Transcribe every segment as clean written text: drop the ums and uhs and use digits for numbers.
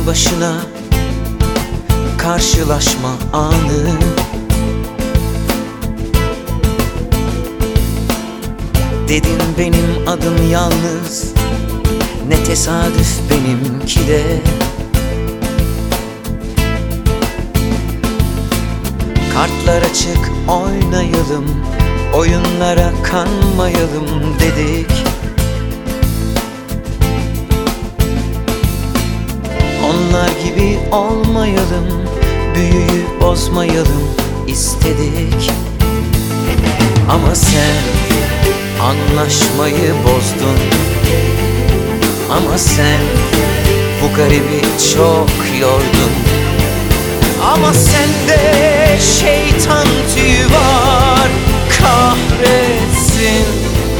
başına karşılaşma anı. Dedin benim adım yalnız, ne tesadüf benimki de. Kartlar açık oynayalım, oyunlara kanmayalım dedik. Onlar gibi olmayalım, büyüyü bozmayalım istedik. Ama sen anlaşmayı bozdun. Ama sen bu garibi çok yordun. Ama sende şeytan tüyü var, kahretsin.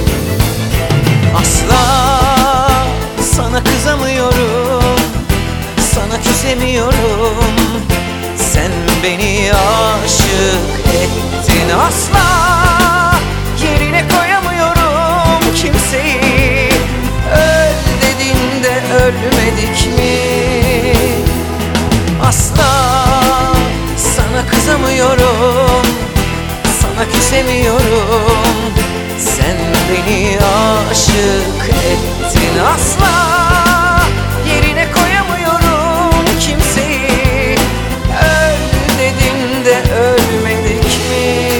Asla sana kızamıyorum, sana küsemiyorum. Sen beni aşık ettin. Asla yerine koyamıyorum kimseyi. Öl dedin de ölmedik mi? Asla sana kızamıyorum, sana küsemiyorum. Sen beni aşık ettin. Asla yerine koyamıyorum kimseyi. Öl dedin de ölmedik mi?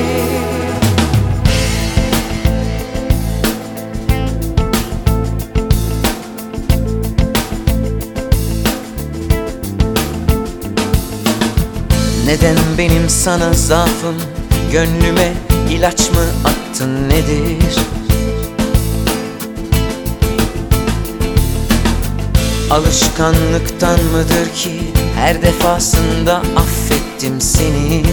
Neden benim sana zaafım, gönlüme ilaç mı attın nedir? Alışkanlıktan mıdır ki her defasında affettim seni?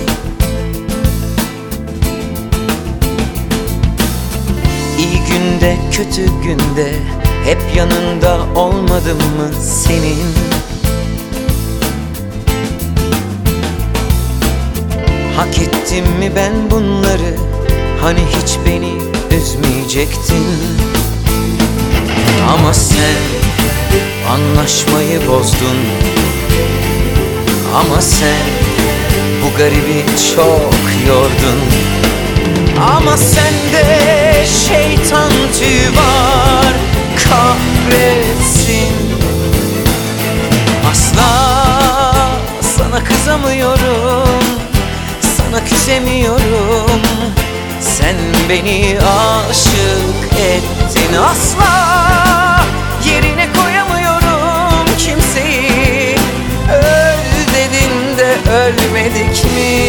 İyi günde kötü günde hep yanında olmadım mı senin? Hak ettim mi ben bunları? Hani hiç beni üzmeyecektin. Ama sen anlaşmayı bozdun. Ama sen bu garibi çok yordun. Ama sende şeytan tüyü var, kahretsin. Asla sana kızamıyorum, sana küsemiyorum. Sen beni aşık ettin. Asla yerine koyamıyorum kimseyi. Öl dedin de ölmedik mi?